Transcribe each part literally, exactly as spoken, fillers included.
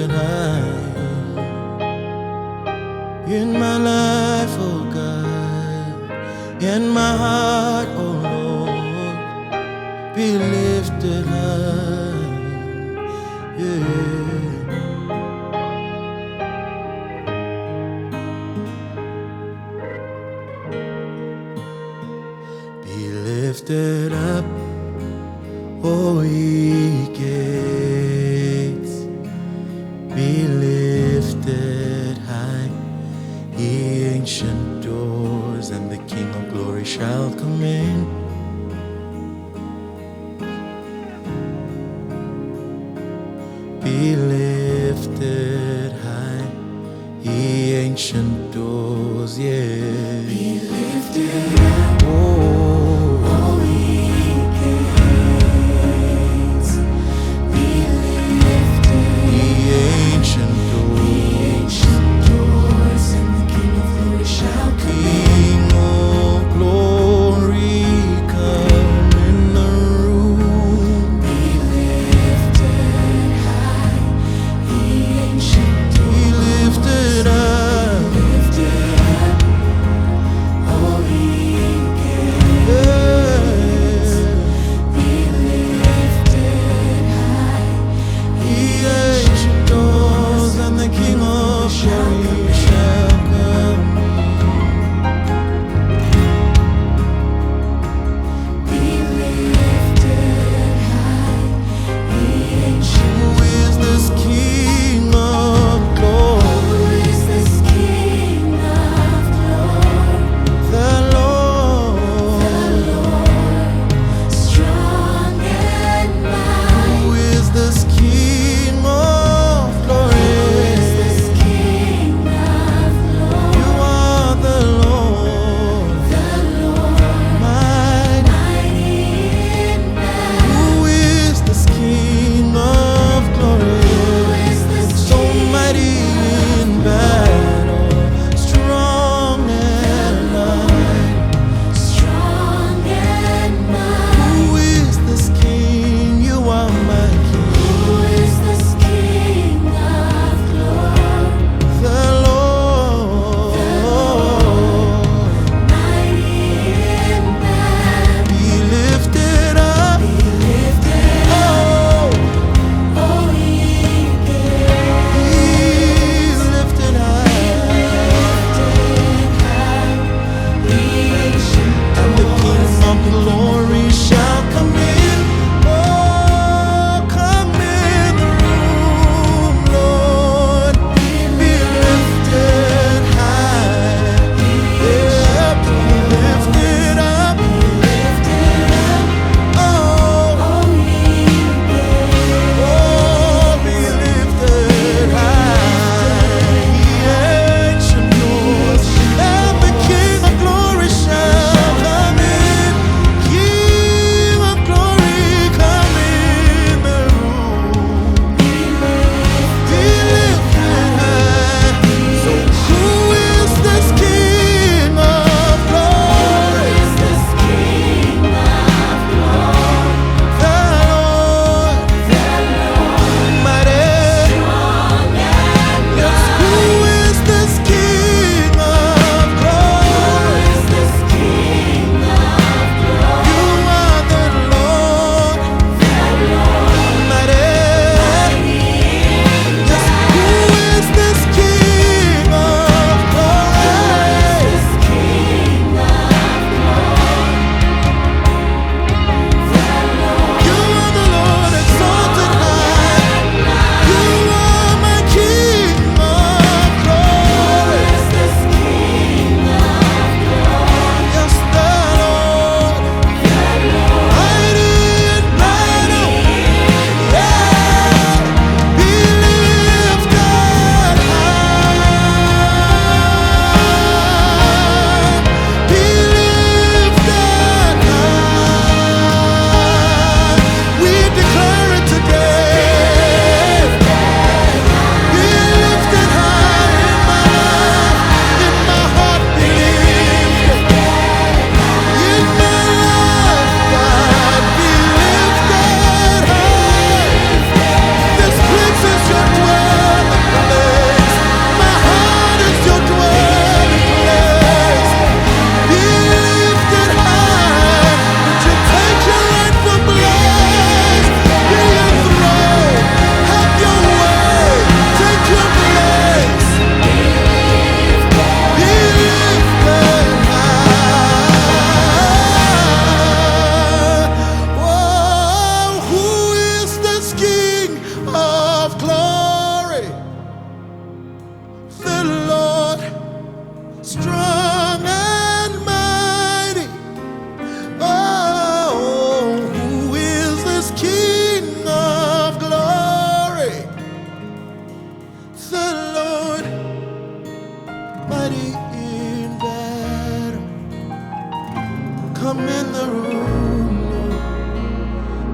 lifted high in my life, oh God, in my heart, oh Lord, be lifted high, yeah. Be lifted up, O ye gates, be lifted high, ye ancient doors, and the King of glory shall come in. Be lifted high, ye ancient doors, yeah. Be lifted up, Oh, O ye gates. Be lifted, ye ancient the doors, ancient doors, and the King of glory shall come in. King of glory, come in the room. Be lifted high, the ancient Be doors. lifted up, Lifted up,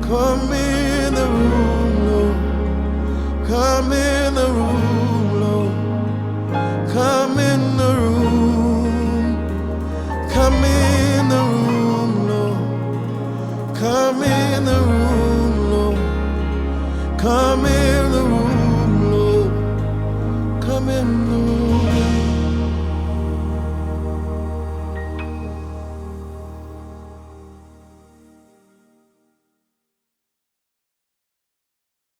Come in the room, Lord. Come in.